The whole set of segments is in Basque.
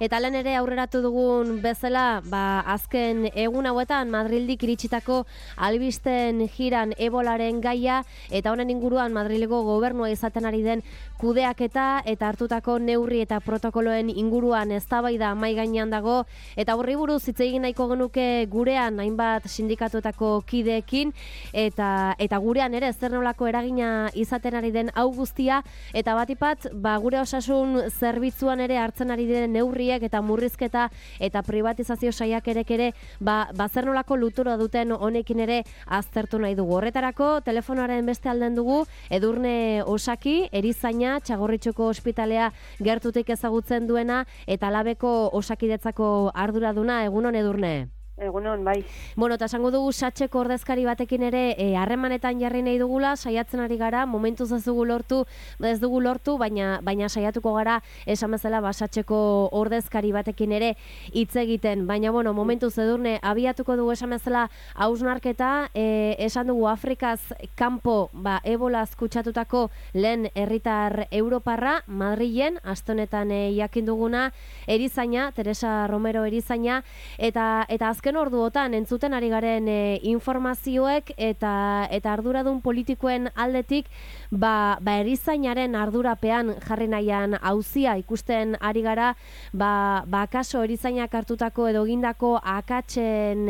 Eta lehen ere aurreratu dugun bezala, azken egun hauetan Madrildik iritsitako albisten jiran ebolaren gaia, eta honen inguruan Madrilgo gobernua izaten ari den kudeaketa eta hartutako neurri eta protokoloen inguruan eztabaida mahai gainean dago, eta horri buruz hitz egin nahiko genuke gurean hainbat sindikatuetako kideekin, eta gurean ere zer nolako eragina izaten ari den hau guztia, eta batipat gure osasun zerbitzuan ere hartzen ari diren neurriek eta murrizketa eta privatizazio saiakerek ere zer nolako lutura duten honekin ere aztertu nahi dugu. Horretarako telefonoaren beste alden dugu Edurne Osaki, erizaina, Txagorritxuko ospitalea gertutik ezagutzen duena eta Alabeko Osakidetzako arduraduna. Egunon, Edurne? Egunon, bai. Bueno, eta esango dugu Satxeko ordezkari batekin ere harremanetan jarri nahi dugula, saiatzen ari gara, momentuz ez dugu lortu, baina saiatuko gara esan bezala Satxeko ordezkari batekin ere hitz egiten. Baina, bueno, momentuz Edurne, abiatuko dugu esan bezala hausnarketa, esan dugu Afrikaz kanpo ebolaz kutsatutako lehen herritar europarra, Madrilen, aste honetan jakin duguna, erizaina, Teresa Romero erizaina, eta azken orduotan entzuten ari garen informazioek eta arduradun politikoen aldetik erizainaren ardurapean jarri nahian auzia ikusten ari gara, kaso erizainak hartutako edo egindako akatsen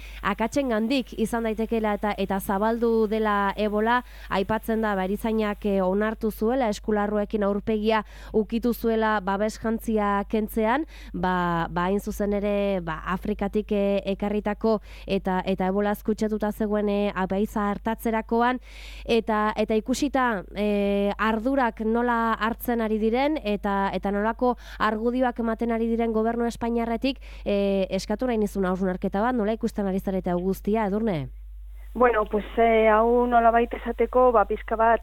gandik izan daitekeela eta zabaldu dela ebola, aipatzen da erizainak onartu zuela, eskularruekin aurpegia ukitu zuela babes jantzia kentzean, hain zuzen ere Afrikatik ekarritako eta ebolaz kutsatuta zegoen abaiza hartatzerakoan, eta ikusita ardurak nola hartzen ari diren eta nolako argudioak ematen ari diren gobernu espainiarretik, eskatu nahi nizun hausnarketa bat, nola ikusten ari zarete hau guztia, Edurne? Bueno, pues hau nolabait esateko, pizka bat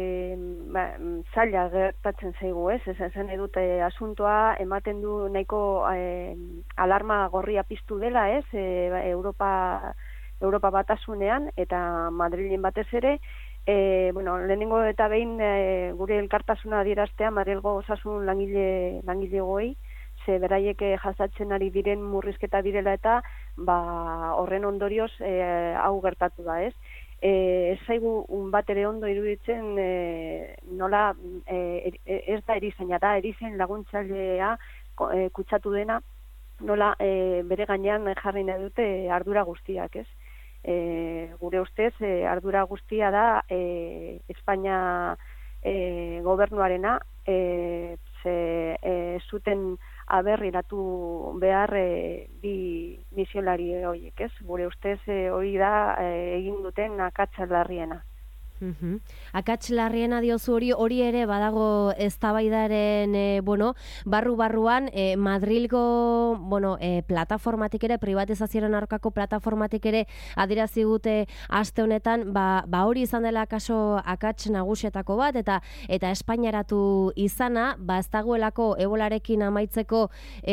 zaila gertatzen zaigu, ez? Esan edute asuntoa ematen du nahiko alarma gorria piztu dela, ez? Europa batasunean eta Madrilen batez ere, lehenengo eta behin gure elkartasuna adieraztea Madrilgo osasun langilegoei, ze beraiek jasatzen ari diren murrizketa direla eta horren ondorioz hau gertatu da, ez? Ez zaigu bat ere ondo iruditzen nola ez da erizaina da, erizain laguntzailea kutsatu dena, nola bere gainean jarri nahi dute ardura guztiak, ez? Gure ustez ardura guztia da Espainia gobernuarena, zuten aberriratu behar bi misiolari horiek, ez? Gure ustez hori da egin duten akats larriena. Akats larriena diozu hori ere badago eztabaidaren barruan Madrilgo plataformatik ere, privatizazioaren aurkako plataformatik ere adierazi dute aste honetan hori izan dela kaso akats nagusietako bat eta espainiaratu izana, ez dagoelako ebolarekin amaitzeko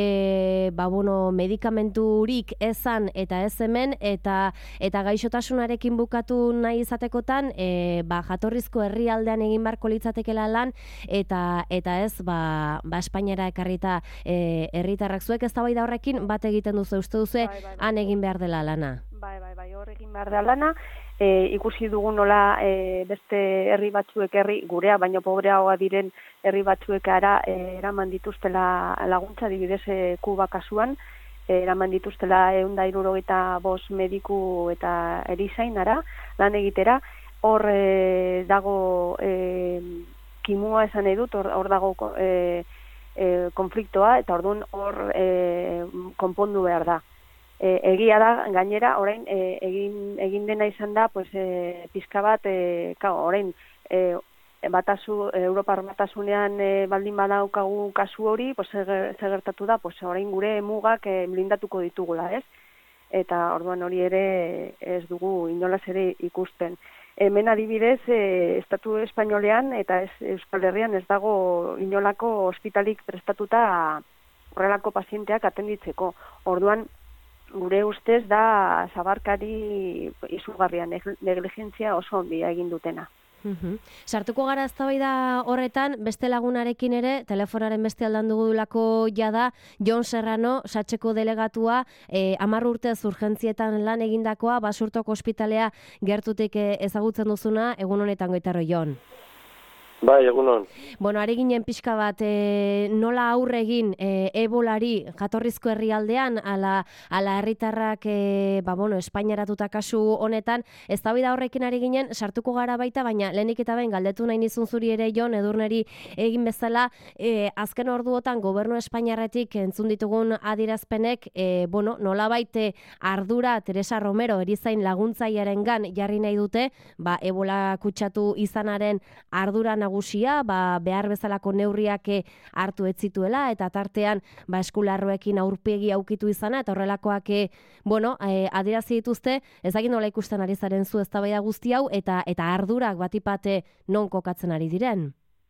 medikamenturik ezan eta ez hemen eta gaixotasunarekin bukatu nahi izatekotan jatorrizko herrialdean egin beharko litzatekeela lan eta ez Espainiara ekarrita herritarrak. Zuek eztabaida horrekin bat egiten duzu, uste duzu han egin behar dela lana? Bai, hor egin behar dela lana. Ikusi dugu nola beste herri batzuek, gurea baino pobreagoa diren herri batzuek eraman dituztela laguntza, adibidez Kuba kasuan, eraman dituztela 175 mediku eta erizainara lan egitera. Hor dago kimua esan nahi dut, hor dago konfliktoa eta orduan hor konpondu behar da. Egia da, gainera, orain egin dena izan da, pizka bat, orain Europar batasunean baldin badaukagu kasu hori, zer gertatu da, orain gure mugak blindatuko ditugula, ez? Eta orduan hori ere ez dugu inolaz ere ikusten. Hemen adibidez, Estatu Espainolean eta Euskal Herrian ez dago inolako ospitalik prestatuta horrelako pazienteak atenditzeko. Orduan, gure ustez da zabarkari izugarria, negligentzia oso handia egin dutena. Sartuko gara eztabaida horretan, beste lagunarekin ere, telefonaren beste aldan dugulako jada, Jon Serrano, Satxeko delegatua, 10 urtez urgentzietan lan egindakoa, Basurtoko ospitalea gertutik ezagutzen duzuna, egun honetan goitarro, Jon. Bai, egunon. Bueno, ari ginen pixka bat, nola aurre egin ebolari jatorrizko herrialdean, ala herritarrak, Espainiaratuta kasu honetan, eztabaida horrekin ari ginen, sartuko gara baita, baina lehenik eta behin galdetu nahi nizun zuri ere, Jon, Edurneri egin bezala, azken orduotan gobernu Espainiarretik entzun ditugun adierazpenek, nola baite ardura Teresa Romero erizain laguntzailearengan jarri nahi dute, ebola kutsatu izanaren ardura nagusia, behar bezalako neurriak hartu ez zituela, eta tartean eskularroekin aurpegi aukitu izana, eta horrelakoak adierazi dituzte, ezagin nola ikusten ari zaren zu eztabaida guzti hau, eta ardurak batipate non kokatzen ari diren?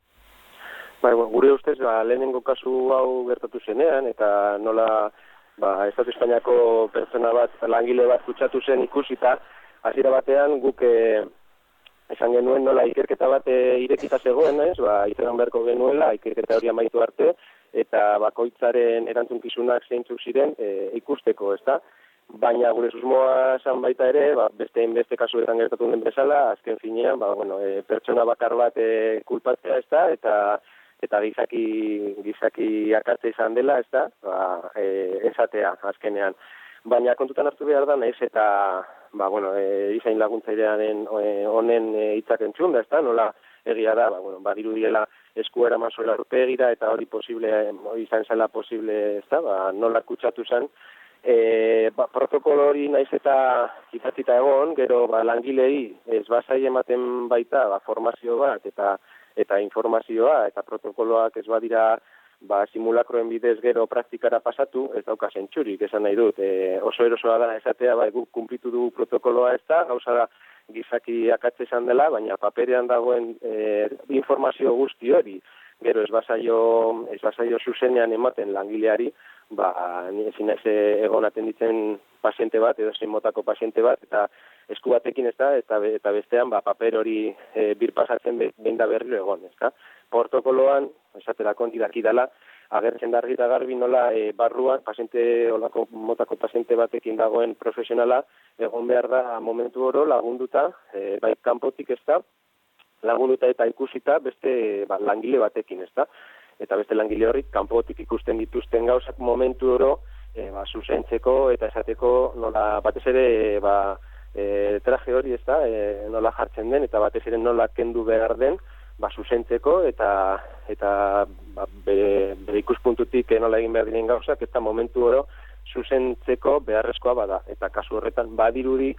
Gure ustez, lehenengo kasu hau gertatu zenean, eta nola Estatu Espainiako pertsona bat, langile bat kutsatu zen ikusita, hasiera batean guk esan genuen nola ikerketa bat irekita zegoen, izan beharko genuela, ikerketa hori amaitu arte, eta bakoitzaren erantzunkizunak zeintzuk ziren ikusteko, ezta? Baina gure susmoa esan baita ere, beste kasuetan gertatu den bezala, azken finean, pertsona bakar bat kulpatzea, ezta? Eta gizaki akatze izan dela, ezta? Esatea, azkenean. Baina kontutan hartu behar da, nahiz eta izain laguntzailearen honen hitzak entzun da, ezta? Nola egia da, badirudiela esku eraman zuela aurpegira, eta hori izan zela posible, ezta? Nola kutsatu zen. Protokolo hori nahiz eta izatzita egon, gero langilei ez bazai ematen baita formazio bat, eta informazioa, eta protokoloak ez badira simulakroen bidez gero praktikara pasatu, ez dauka zentsurik, esan nahi dut. Oso erosoa da esatea, guk kumplitu du protokoloa ez da, gauza da gizaki akatze izan dela, baina paperean dagoen informazio guzti hori, gero ez bazaio zuzenean ematen langileari, ezin naiz egon atenditzen paziente bat, edo zein motako paziente bat, eta esku batekin ez da, eta bestean paper hori birpasatzen behin da berriro egon, ez da. Protokoloan, esaterako ondidaki dela, agertzen da argi eta garbi nola barruan, olako motako paziente batekin dagoen profesionala, egon behar da momentu oro lagunduta, bai kanpotik ez da, lagunduta eta ikusita beste langile batekin ez da. Eta beste langile horrik kanpotik ikusten dituzten gauzak momentu oro zuzentzeko eta esateko nola batez ere traje hori ez da, nola jartzen den, eta batez ere nola kendu behar den, zuzentzeko eta bere ikuspuntutik nola egin behar diren gauzak, eta momentu oro zuzentzeko beharrezkoa bada. Eta kasu horretan badirudi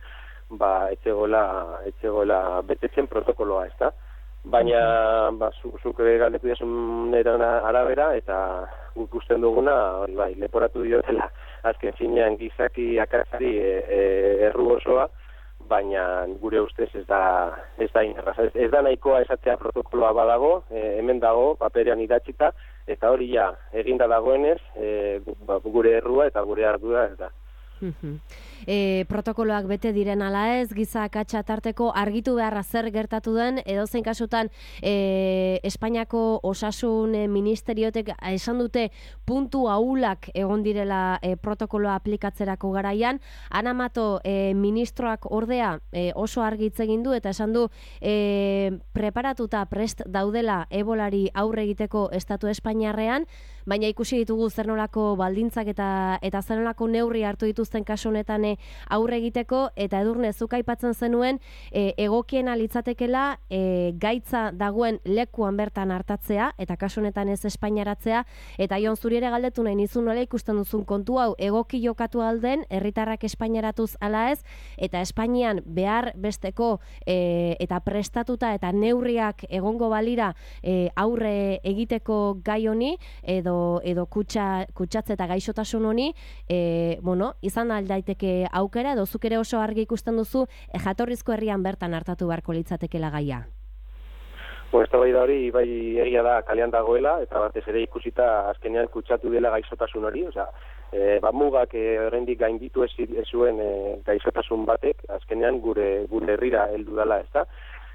etzegoela betetzen protokoloa, ez da. Baina, zuk galdetu diasun arabera, eta guk usten duguna, leporatu diotela, azken finean gizaki akatzari erru osoa, baina gure ustez ez da inerraz. Ez da nahikoa esatzea protokoloa badago, hemen dago, paperean idatzita, eta hori ja, eginda dagoenez, gure errua eta gure ardura ez da. Protokoloak bete diren ala ez, giza akatsa tarteko argitu beharra zer gertatu den, edozein kasutan Espainiako Osasun Ministeriotek esan dute puntu ahulak egon direla protokoloa aplikatzerako garaian. Ana Mato ministroak ordea oso argi hitz egin du eta esan du preparatuta prest daudela ebolari aurre egiteko estatu espainiarrean, baina ikusi ditugu zer nolako baldintzak eta zer nolako neurri hartu dituzten kasu honetan aurre egiteko, eta Edurne, zuk aipatzen zenuen egokiena litzatekela gaitza dagoen lekuan bertan hartatzea, eta kasu honetan ez espainaratzea, eta Jon, zuri ere galdetu nahi nizun nola ikusten duzun kontu hau, egoki jokatu alden, herritarrak espainaratuz ala ez, eta Espainian behar besteko eta prestatuta eta neurriak egongo balira aurre egiteko gai honi, edo kutsatze eta gaixotasun honi, izan aldaiteke aukera, edo zuk ere oso argi ikusten duzu jatorrizko herrian bertan hartatu beharko litzatekela gaia. Eztabaida hori bai egia da kalean dagoela, eta batez ere ikusita azkenean kutsatu dela gaixotasun hori, mugak oraindik gainditu ez zuen gaixotasun batek, azkenean gure herrira heldu dela, ezta?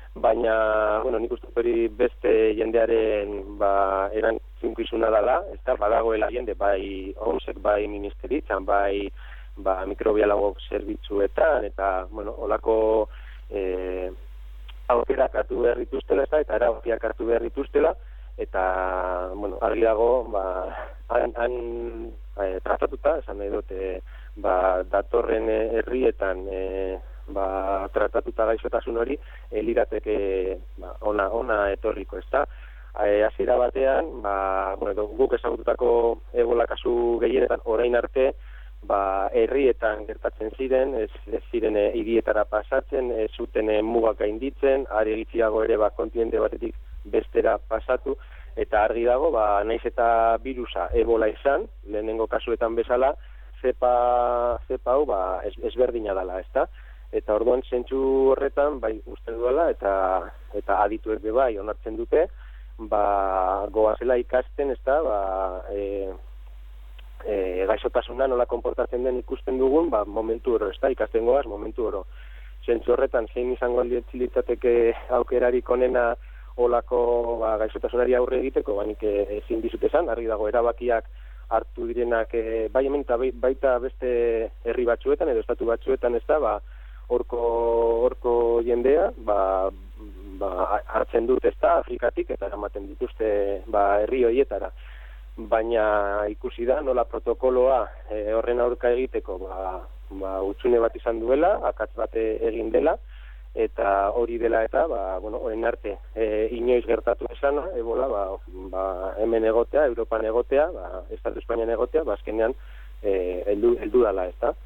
baina, bueno, nik uste hori beste jendearen erantzukizuna dela, ez da, badagoela jende, bai OMSek, bai ministeritzan, bai mikrobiologok zerbitzuetan, eta, bueno, olako aukerak hartu behar dituztela, eta erabakiak hartu behar dituztela, eta, bueno, argi dago, han tratatuta, esan nahi dute, datorren herrietan tratatuta gaixotasun hori, lirateke ona etorriko, ez da. Hasiera batean, guk ezagututako ebola kasu gehienetan orain arte, herrietan gertatzen ziren, ez ziren hirietara pasatzen, ez zuten mugak gainditzen, are gutxiago ere kontinente batetik bestera pasatu, eta argi dago, naiz eta virusa ebola izan, lehenengo kasuetan bezala, zepa hau ezberdina dela, ezta? Eta orduan zentzu horretan, bai uste duela, eta adituek be bai onartzen dute, goazela ikasten, ezta, gaixotasuna nola konportatzen den ikusten dugun, momentu oro, ezta, ikasten goaz, momentu oro. Zentzu horretan, zein izango litzateke aukerarik onena olako gaixotasunari aurre egiteko, banik ezin dizut esan, argi dago erabakiak hartu direnak bai hemen eta baita beste herri batzuetan edo estatu batzuetan, ez da, horko jendea, hartzen dut, ez da, Afrikatik, eta eramaten dituzte herri horietara. Baina ikusi da, nola protokoloa horren aurka egiteko, hutsune bat izan duela, akats bat egin dela, eta hori dela eta, orain arte, inoiz gertatu esana, ebola, hemen egotea, Europan egotea, Estatu Espainian egotea, azkenean heldu dela, ez da.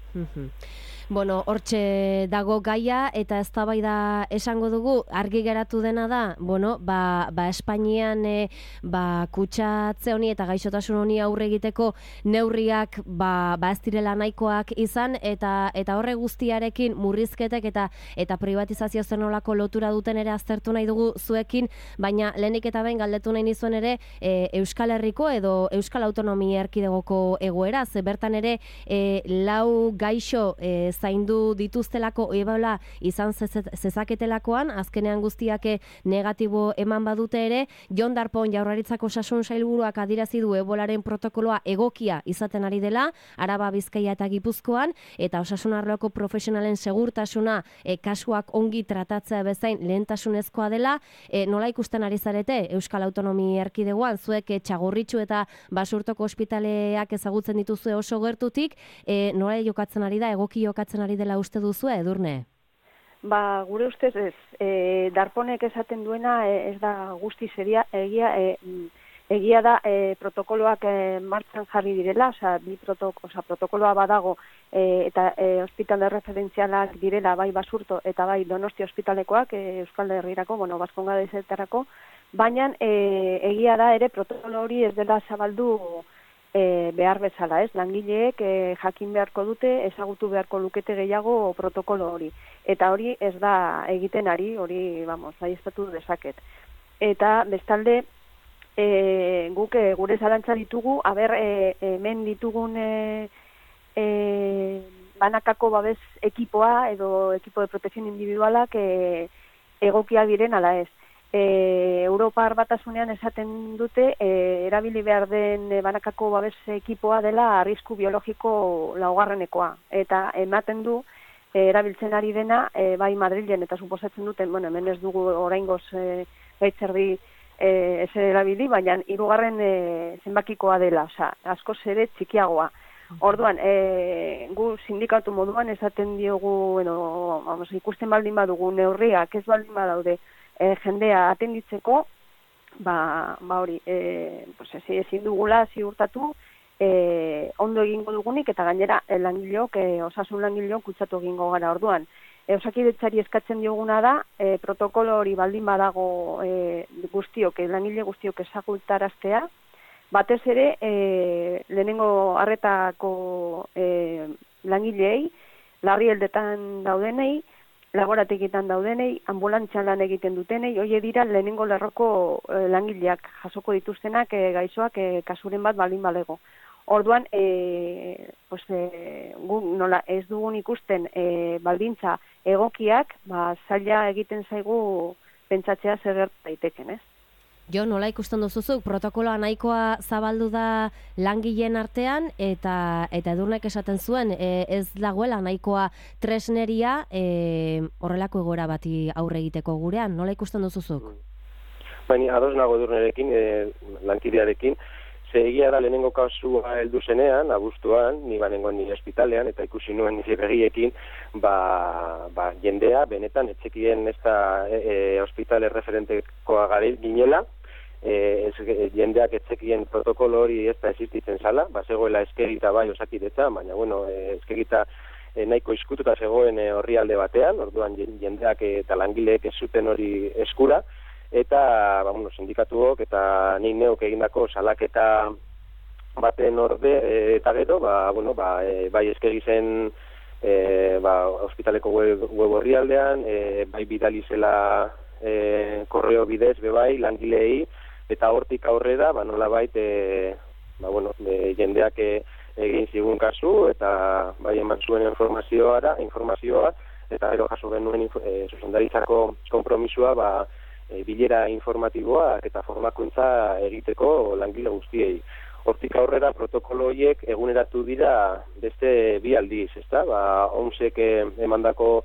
Bueno, hortxe dago gaia eta eztabaida esango dugu, argi geratu dena da, bueno, Espainian kutsatze honi eta gaixotasun honi aurre egiteko neurriak ez direla nahikoak izan eta horre guztiarekin murrizketek eta privatizazio zenolako lotura duten ere aztertu nahi dugu zuekin, baina lehenik eta behin galdetu nahi nizuen ere Euskal Herriko edo Euskal Autonomia Erkidegoko egoera, ze bertan ere 4 gaixo zaindu dituztelako ebola izan zezaketelakoan, azkenean guztiak negatibo eman badute ere, Jon Darpón Jaurlaritzako osasun sailburuak adierazi du ebolaren protokoloa egokia izaten ari dela, Araba, Bizkaia eta Gipuzkoan, eta osasun arloko profesionalen segurtasuna kasuak ongi tratatzea bezain lehentasunezkoa dela, nola ikusten ari zarete Euskal Autonomia Erkidegoan, zuek Txagorritxu eta Basurtoko ospitaleak ezagutzen dituzue oso gertutik, nola jokatzen ari da, egoki jokatzen ari dela uste duzu, Edurne? Gure ustez ez. Darponek esaten duena ez da guzti egia da protokoloak martxan jarri direla, protokoloa badago eta ospitale referentzialak direla bai Basurto eta bai Donosti ospitalekoak Euskal Herrirako, Baskongadezetarako, baina egia da ere protokolo hori ez dela zabaldu behar bezala, ez? Langileek jakin beharko dute, ezagutu beharko lukete gehiago protokolo hori. Eta hori ez da egiten ari, hori, baieztatu dezaket. Eta bestalde, guk gure zalantza ditugu, hemen ditugun banakako babes ekipoa edo ekipo de protección individualak egokia diren ala ez. Europar Batasunean esaten dute erabili behar den banakako babes ekipoa dela arrisku biologiko 4. Eta ematen du erabiltzen ari dena bai Madrilen eta suposatzen duten, hemen ez dugu oraingoz gaitzerdi ez erabili, baina 3. zenbakikoa dela, askoz ere txikiagoa. Orduan, gu sindikatu moduan esaten diogu, ikusten baldin badugu neurriak ez baldin badaude jendea atenditzeko, hori, ezin dugula ziurtatu ondo egingo dugunik eta gainera osasun langileok kutsatu egingo gara. Orduan, Osakidetzari eskatzen dioguna da, protokolo hori baldin badago langile guztiok ezagutaraztea, batez ere lehenengo arretako langileei, larrialdetan daudenei, laborategitan daudenei, ambulantzian lan egiten dutenei, hori dira lehenengo lerroko langileak jasoko dituztenak gaixoak kasuren bat baldin balego. Orduan, pues, gu nola ez dugun ikusten baldintza egokiak, zaila egiten zaigu pentsatzea zer gerta daiteken, ez? Jo, nola ikusten duzuzuk, protokoloa nahikoa zabaldu da langileen artean, eta Edurnek esaten zuen, ez dagoela nahikoa tresneria horrelako egoera bati aurre egiteko gurean, nola ikusten duzuzuk? Baina, ados nago Edurnerekin, lankidearekin, ze egia da lehenengo kasua heldu zenean, abuztuan, ni banengoan nire ospitalean, eta ikusi nuen nire begiekin, jendea, benetan, etxekien ez da ospitale referentekoa gari ginela, jendeak etxekien protokolo hori ez da existitzen zala, zegoela eskegita bai Osakidetza, baina, bueno, eskegita nahiko izkututa zegoen orrialde batean, orduan jendeak eta langileek ez zuten hori eskura, eta sindikatuok eta nik neuk egindako salaketa baten orde eta gero, bai eskegi zen ospitaleko web orrialdean, bai bidali zela korreo bidez bebai langileei, eta hortik aurrera nolabait jendeak egin zigun kasu eta bai eman zuen informazioa eta gero jaso genuen zuzendaritzako konpromisua bilera informatiboak eta formakuntza egiteko langile guztiei. Hortik aurrera protokolo horiek eguneratu dira beste bi aldiz, ezta? OMSek emandako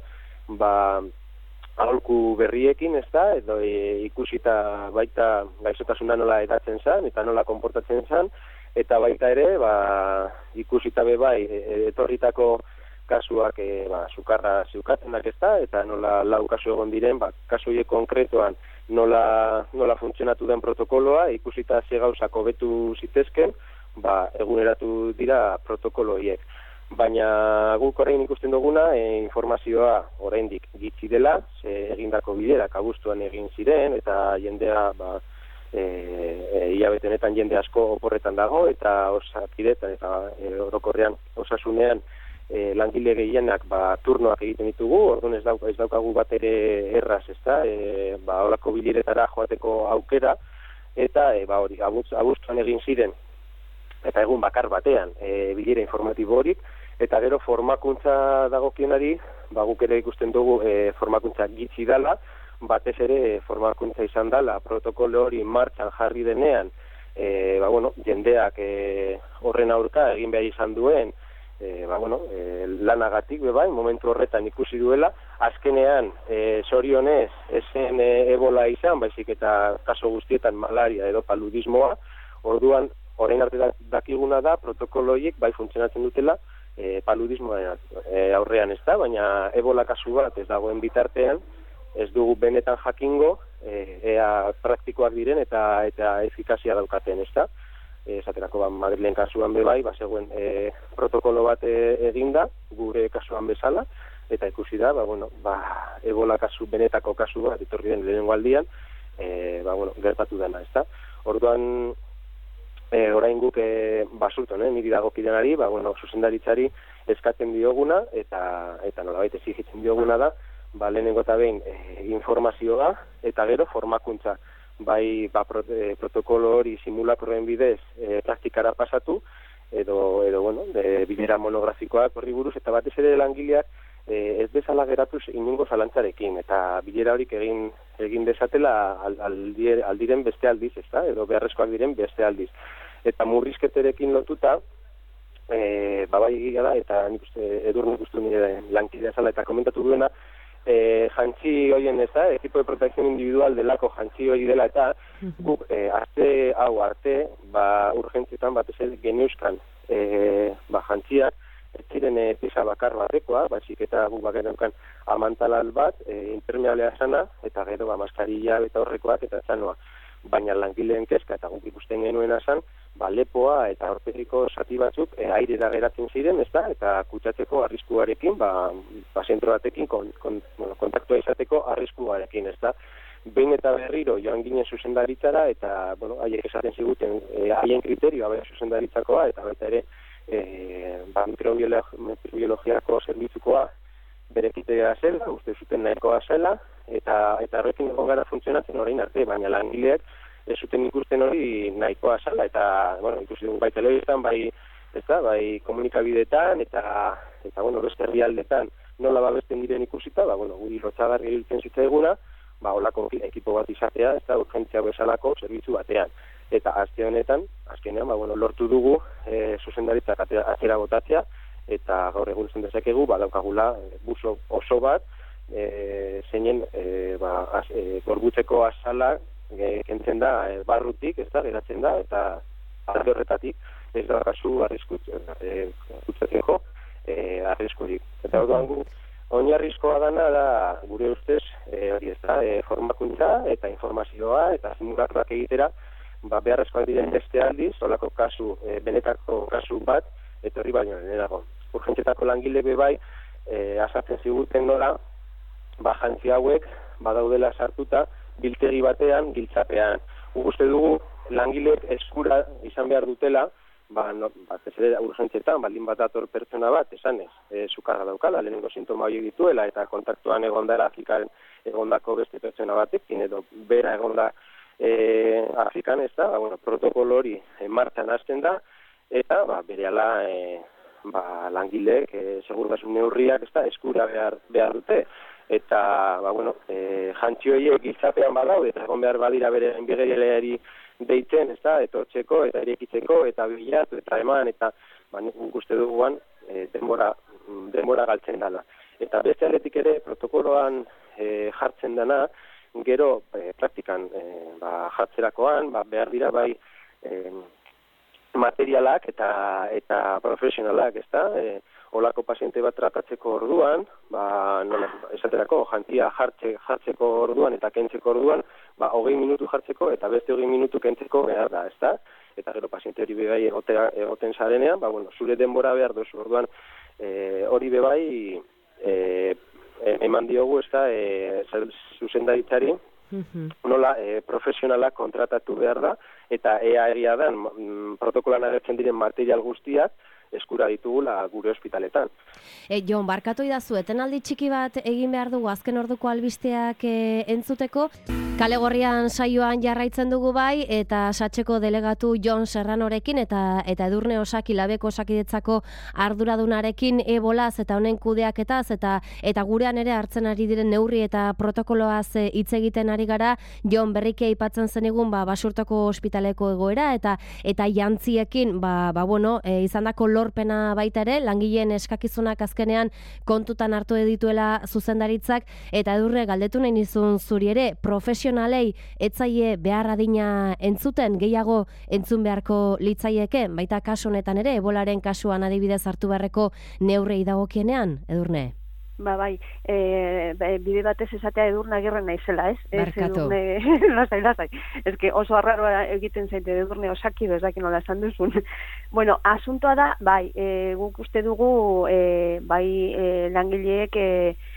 aholku berriekin, ezta? Edo ikusita baita gaixotasuna nola edatzen zen eta nola konportatzen zen, eta baita ere ikusita bebai etorritako kasuak sukarra zeukatenak, ezta? Eta nola lau kasu egon diren, kasu horiek konkretuan nola funtzionatu den protokoloa, ikusita ze gauzak hobetu zitezken, eguneratu dira protokolo horiek. Baina guk orain ikusten duguna, informazioa oraindik gitxi dela, egindako bilerak abuztuan egin ziren, eta jendea hilabetenetan jende asko oporretan dago, eta Osakidetzan eta orokorrean osasunean langile gehienak turnoak egiten ditugu, orduan ez daukagu bat ere erraz, ezta? Horako bileretara joateko aukera, eta hori, abuztuan egin ziren, eta egun bakar batean bilera informatibo horik, eta gero formakuntza dagokionari, guk ere ikusten dugu formakuntza gitxi dala, batez ere formakuntza izan dala, protokolo hori martxan jarri denean, jendeak horren aurka egin behar izan duen, lanagatik bebai, momentu horretan ikusi duela, azkenean zorionez esen ebola izan, baizik eta kaso guztietan malaria edo paludismoa, orduan orain arte dakiguna da protokoloiek bai funtzionatzen dutela paludismoa aurrean, ez da, baina ebola kasu bat ez dagoen bitartean, ez dugu benetan jakingo ea praktikoak diren eta efikazia daukaten, ez da. Esaterako Madrilen kasuan bebai, zegoen protokolo bat eginda, gure kasuan bezala, eta ikusi da, ebola kasu, benetako kasu bat, etorri den lehenengo aldian, gertatu dena, ez da. Orduan, orain guk basulton, niri dagokidenari, zuzendaritzari eskatzen dioguna, eta nolabait exigitzen dioguna da, lehenengo eta behin informazioa, eta gero formakuntza. Bai protokolo hori simulakroen bidez praktikara pasatu, edo bilera monografikoak horri buruz, eta batez ere langileak ez bezala geratuz inongo zalantzarekin, eta bilera horik egin dezatela aldiren beste aldiz, ezta? Edo beharrezkoak diren beste aldiz. Eta murrizketerekin lotuta, bai egia da, eta nik uste Edurnek uste nire lankidea zala eta komentatu duena, jantzi hoien, ez da, ekipo de protección individual delako jantzi hori dela, eta guk arte, urgentzietan batez geneuzkan jantziak, ez ziren pisa bakar batekoa, baizik eta guk bakeneukan amantalal bat, impermeablea zana, eta gero maskarilla eta horrekoak eta zanoa. Baina langileen kezka eta guk ikusten genuena zan, lepoa eta aurpegiko zati batzuk airera geratzen ziren, ezta, eta kutsatzeko arriskuarekin, zentro batekin kontaktua izateko arriskuarekin, ezta. Behin eta berriro joan ginen zuzendaritzara, eta, haiek esaten ziguten, haien kriterioa bera zuzendaritzakoa, eta baita ere, mikrobiologiako zerbitzukoa berekitea zela, uste zuten nahikoa zela, eta horrekin egon gara funtzionatzen orain arte, baina langileak ez zuten ikusten hori nahikoa zela, eta ikusi dugu bai telebistan, bai ezta, bai komunikabideetan eta bueno, beste herrialdetan nola babesten diren ikusita, bueno, guri lotsagarri iruditzen zitzaiguna, holako ekipo bat izatea, ezta, urgentzia bezalako zerbitzu batean. Eta aste honetan, azkenean, bueno, lortu dugu zuzendaritzak atzera botatzea, eta gaur egun zen dezakegu, daukagula buso oso bat, zeinen gorbutzeko azala kentzen da barrutik, ez da, geratzen da, eta alde horretatik ez da kasu arriskutzeteko arriskurik. Eta orduan gu, oinarrizkoa dana da, gure ustez, hori ez da, formakuntza eta informazioa eta simulakroak egitera, beharrezkoak diren beste aldiz, olako kasu, benetako kasu bat, eta hori baino lehenago. Urgentzietako langile bai, azaltzen ziguten nola, jantzi hauek, badaudela sartuta, biltegi batean, giltzapean. Uste dugu, langileek eskura izan behar dutela, ez ere urgentzietan, baldin bat dator pertsona bat, esanez, sukarra daukala, lehenengo sintoma horiek dituela, eta kontaktuan egondara Afrikan egondako beste pertsona batekin, edo bera egonda Afrikan, ez da, protokolo hori martxan hasten da, eta berehala langileek segurtasun neurriak eskura behar dute. Eta, jantzi horiek giltzapean badaude, eta egon behar badira bere inbigerialeari deitzen, ez da, etortzeko, eta irekitzeko, eta bilatu, eta eman, eta nik uste duguan denbora galtzen dela. Eta beste aldetik ere, protokoloan jartzen dena, gero praktikan jartzerakoan, behar dira bai materialak eta profesionalak, ez da, olako paziente bat tratatzeko orduan, esaterako jantzia jartzeko orduan eta kentzeko orduan, 20 minutu jartzeko eta beste 20 minutu kentzeko behar da, ez da? Eta gero paziente hori bebai egoten zarenean, zure denbora behar duzu orduan, hori bebai eman diogu, ez da, zuzendaritzari, nola profesionalak kontratatu behar da, eta ea egia da, protokolan agertzen diren material guztiak, eskura ditugula gure ospitaletan. Jon, barkatu idazu, etenaldi txiki bat egin behar dugu azken orduko albisteak entzuteko. Kale Gorrian saioan jarraitzen dugu bai, eta Satxeko delegatu Jon Serranorekin eta Edurne Osaki Labeko Osakidetzako arduradunarekin ebolaz eta honen kudeaketaz eta gurean ere hartzen ari diren neurri eta protokoloaz hitz egiten ari gara. Jon, berriki aipatzen zenigun Basurtoko ospitaleko egoera eta jantziekin izandako lorpena baita ere, langileen eskakizunak azkenean kontutan hartu dituela zuzendaritzak, eta Edurne galdetu nahi nizun zuri ere, profesionalei etzaie behar adina entzuten, gehiago entzun beharko litzaieke, baita kasu honetan ere, ebolaren kasuan adibidez hartu beharreko neurrei dagokienean, Edurne? Bai, bide batez esatea Edurne Agirre naizela, ez? Barkatu. Lasai. Ez que oso arraroa egiten zaite Edurne Osaki, ez dakit nola esan duzun. Bueno, asuntoa da, bai, guk uste dugu, langileek,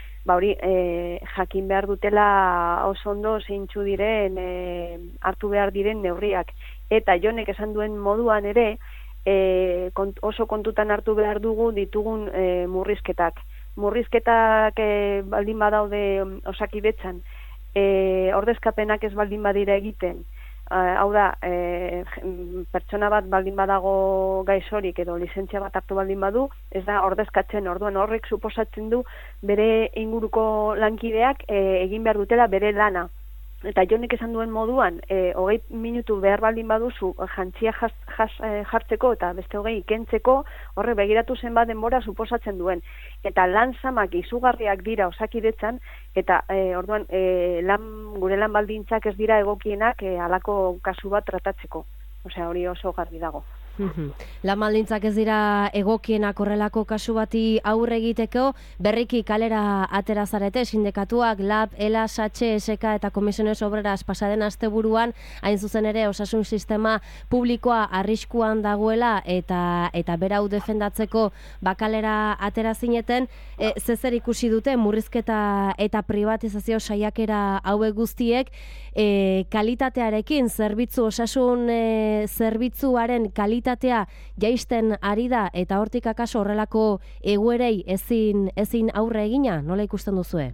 jakin behar dutela oso ondo zeintzu diren, hartu behar diren neurriak. Eta Jonek esan duen moduan ere, oso kontutan hartu behar dugu ditugun murrizketak. Murrizketak baldin badaude Osakidetzan, ordezkapenak ez baldin badira egiten, hau da, pertsona bat baldin badago gaizorik edo lizentzia bat hartu baldin badu, ez da ordezkatzen, orduan horrek suposatzen du bere inguruko lankideak egin behar dutela bere lana. Eta Jonek esan duen moduan, 20 minutu behar baldin baduzu jantzia jartzeko eta beste 20 kentzeko, horre begiratu zenbat denbora suposatzen duen. Eta lan zamak izugarriak dira Osakidetzan, eta orduan gure lan baldintzak ez dira egokienak halako kasu bat tratatzeko. Osea, hori oso garbi dago. Lan baldintzak ez dira egokienak horrelako kasu bati aurre egiteko, berriki kalera atera zarete, sindikatuak, LAB, ELA, SATXE, SK eta Komisiones Obreras pasaden asteburuan, hain zuzen ere osasun sistema publikoa arriskuan dagoela eta berau defendatzeko kalera atera zineten, zezer ikusi dute murrizketa eta privatizazio saiakera hauek guztiek, kalitatearekin, osasun zerbitzuaren kalitatea jaisten ari da eta hortik akaso horrelako egoerei ezin aurre egina, nola ikusten duzue?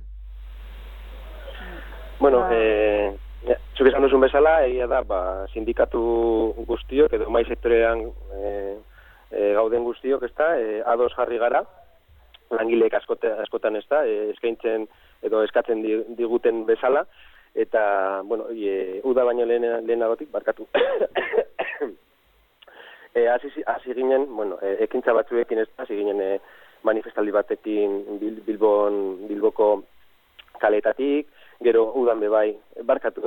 Bueno, zuk esan duzun bezala, egia da, sindikatu guztiok edo mai sektorean gauden guztiok, ezta, ados jarri gara, langileek askotan, ezta, eskaintzen edo eskatzen diguten bezala, eta, bueno, uda baino lehenagotik, barkatu. Hasi ginen, bueno, ekintza batzuekin ez da, hasi ginen manifestaldi batekin Bilboko kaletatik, gero udan bebai, barkatu,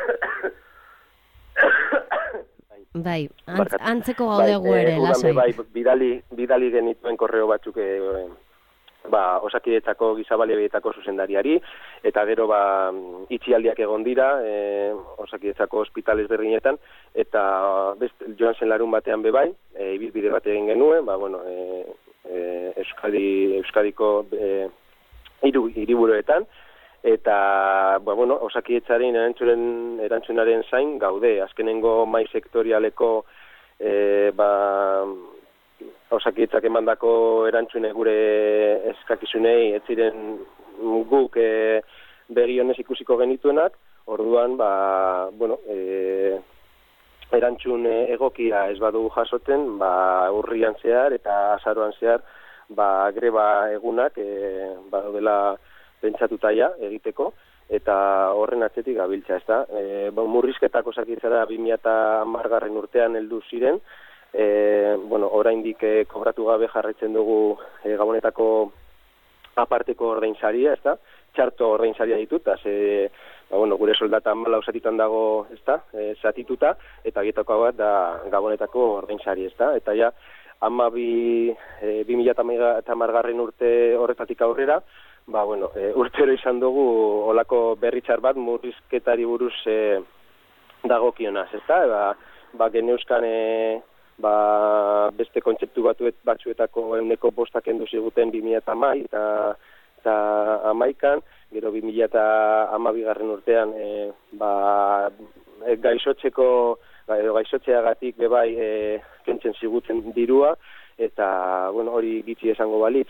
Bai, antzeko gaudegu ere, lasai. Udan bebai, bidali genituen korreo batzuk Osakidetzako Gizabaliabietako zuzendariari, eta gero itxialdiak egon dira Osakidetzako ospital ezberdinetan, eta joan zen larun batean bebai, ibilbide bat egin genuen, Euskadiko hiriburuetan, eta Osakidetzaren erantzunaren zain gaude, azkenengo mai sektorialeko Osakidetzak emandako erantzune gure eskakizunei ez ziren guk begionez ikusiko genituenak, orduan erantzun egokia ez badu jasoten, urrian zehar eta azaroan zehar greba egunak badela pentsatuta egiteko, eta horren atzetik gabiltza, ezta. Murrizketak Osakidetzara 2010 urtean heldu ziren, oraindik kobratu gabe jarraitzen dugu Gabonetako aparteko ordainsaria, ezta? Txarto ordainsaria ditut, gure soldata 14 zatitan dago, ezta? Zatituta, eta bietako bat da Gabonetako ordainsaria, ezta? Eta 2010 urte horretatik aurrera, urtero izan dugu olako berritxar bat murrizketari buruz dagokionaz, ezta? Geneuzkan beste kontzeptu batzuetako 5% kendu ziguten 2010 eta 11an, gero 2012 urtean gaixotzeagatik bebai kentzen ziguten dirua, eta hori gitzi esango balitz,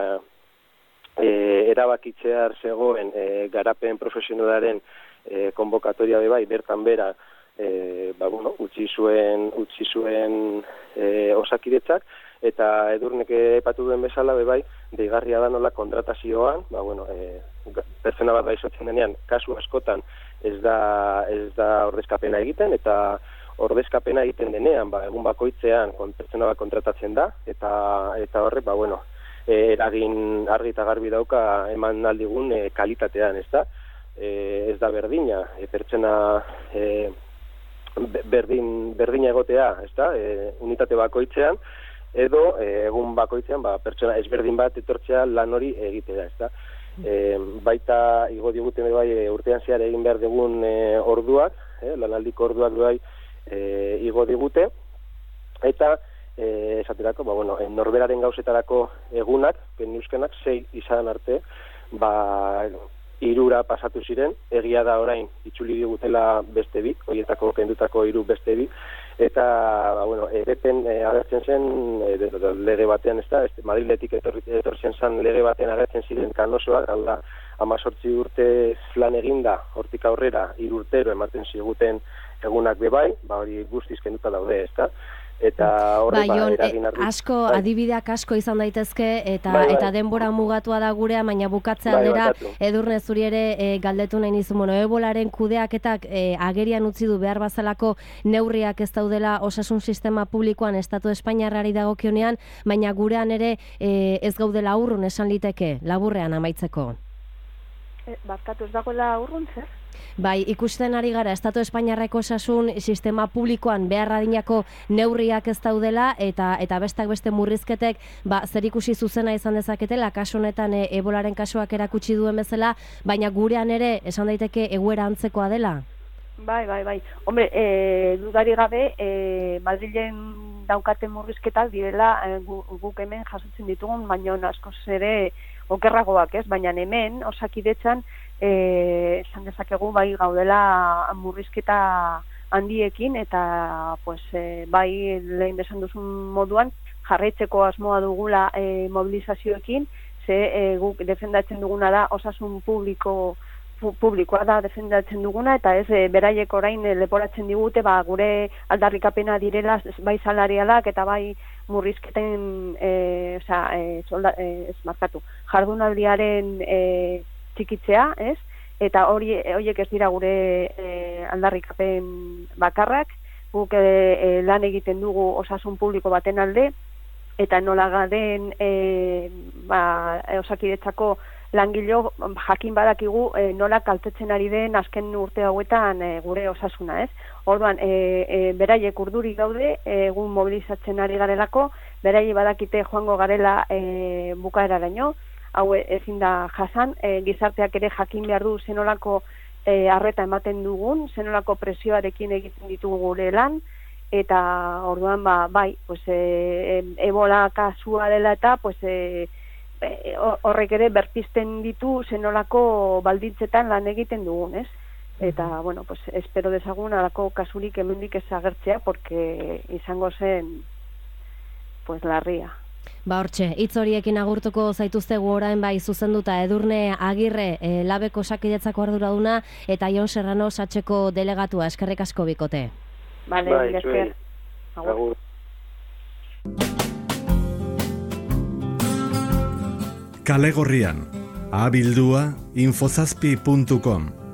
erabakitzear zegoen garapen profesionalaren konbokatoria bebai bertan bera utzi zuen Osakidetzak, eta Edurnek aipatu duen bezala bebai deigarria da nola kontratazioan, pertsona bat gaixotzen denean, kasu askotan ez da ordezkapena egiten, eta ordezkapena egiten denean, egun bakoitzean pertsona bat kontratatzen da, eta horrek, eragin argi eta garbi dauka eman aldigun kalitatean, ez da berdina, pertsona berdina egotea, unitate bakoitzean, edo egun bakoitzean pertsona ezberdin bat etortzea lan hori egitea, baita igo diguten urtean zehar egin behar dugun orduak, lanaldiko orduak igo digute, eta esaterako, norberaren gauzetarako egunak, penuskenak, 6 izan arte, 3 pasatu ziren, egia da orain itzuli digutela beste 2, horietako kendutako 3 beste 2, eta ereten agertzen zen lege batean, Madriletik etortzen zen lege batean agertzen ziren kanosoak, 18 urte lan eginda, hortik aurrera 3 urtero ematen ziguten egunak bebai, hori guztiz kenduta daude, eta horre eragin argi. Asko, adibideak asko izan daitezke, eta denbora mugatua da gurea, baina bukatzea aldera, Edurne zuri ere galdetu nahi nizun, ebolaren kudeaketak agerian utzi du behar bazalako neurriak ez daudela osasun sistema publikoan Estatu Espainiarrari dagokionean, baina gurean ere ez gaudela urrun esan liteke, laburrean amaitzeko. Barkatu ez dagoela urrun, zer? Bai, ikusten ari gara, Estatu Espainiarreko osasun sistema publikoan beharradinako neurriak ez daudela, eta bestak beste murrizketek zer ikusi zuzena izan dezaketela, kasu honetan ebolaren kasuak erakutsi duen bezala, baina gurean ere esan daiteke egoera antzekoa dela? Bai. Hombre, dudari gabe, Madrilen daukaten murrizketak direla guk hemen jasotzen ditugun, baina askoz ere okerragoak, ez? Baina hemen, Osakidetzan, esan dezakegu gaudela murrizketa handiekin, eta bai lehen besan duzun moduan jarraitzeko asmoa dugula mobilizazioekin, guk defendatzen duguna da osasun publikoa da defendatzen duguna, eta ez beraiek orain leporatzen digute gure aldarrikapena direla bai salarialak eta bai murrizketen jardunaldiaren txikitzea, ez? Eta horiek ez dira gure aldarrikapen bakarrak, guk lan egiten dugu osasun publiko baten alde, eta nola gaden Osakidetzako langilo jakin badakigu nola kaltetzen ari den azken urte hauetan gure osasuna, ez? Orduan, beraiek urdurik daude, egun mobilizatzen ari garelako, beraiek badakite joango garela bukaeraraino, hau ezin da jasan, gizarteak ere jakin behar du zenolako arreta ematen dugun, zenolako presioarekin egiten ditugu gure lan, eta orduan bai, ebola kasua dela eta horrek ere berpizten ditu zenolako baldintzetan lan egiten dugun, ez? Eta, espero dezagun alako kasurik hemendik ez agertzea, porque izango zen, larria. Hortxe, hitz horiekin agurtuko zaituztegu orain bai zuzenduta Edurne Agirre, Labeko Osakidetzako arduraduna, eta Jon Serrano Satxeko delegatua, eskerrik asko bikote. Bale, esker. Agur. Kale Gorrian, abildua infozazpi.com